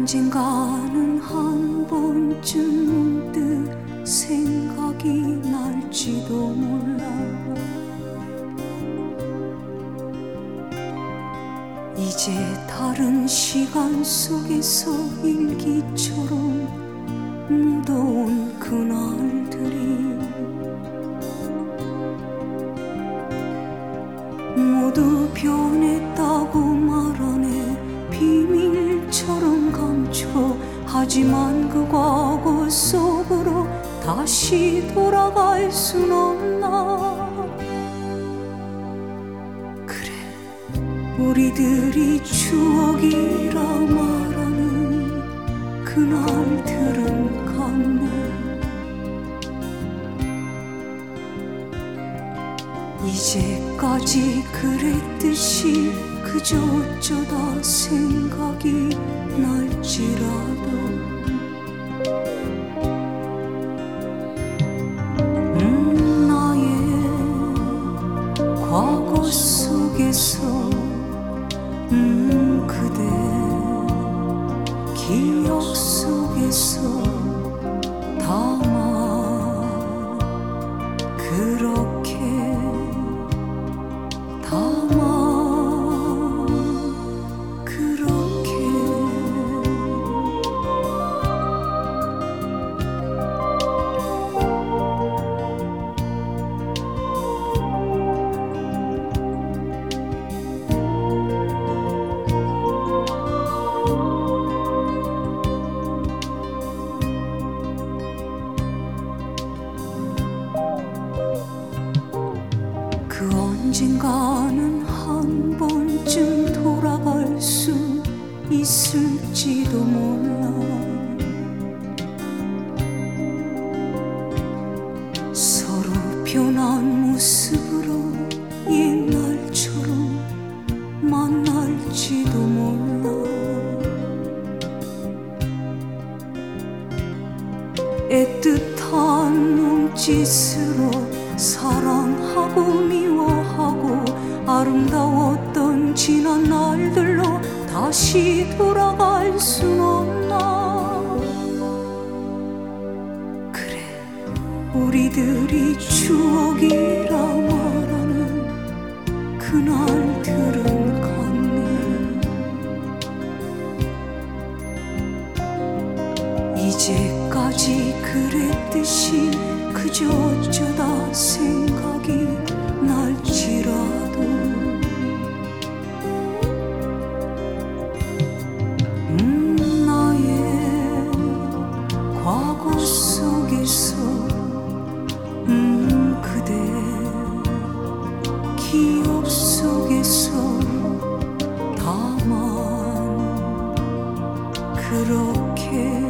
언젠가는 한 번쯤 문득 생각이 날지도 몰라. 이제 다른 시간 속에서 일기처럼 묻어온 그날들이 모두 변했다고 말하네. 비밀처럼 감춰. 하지만 그 과거 속으로 다시 돌아갈 순 없나. 그래, 우리들이 추억이라 말하는 그날들은 같네. 이제까지 그랬듯이 그저 어쩌다 생각이 날지라도 나의 과거 속에서 그대 기억 속에서 담아 그렇게 담아 그 언젠가는 한 번쯤 돌아갈 수 있을지도 몰라. 서로 변한 모습으로 옛날처럼 만날지도 몰라. 애틋한 눈짓으로 사랑하고 미워하고 아름다웠던 지난 날들로 다시 돌아갈 순 없나. 그래, 우리들이 추억이라 말하는 그날들은 같네. 이제까지 그랬듯이 그저 어쩌다 생각이 날지라도 나의 과거 속에서 그대 기억 속에서 다만 그렇게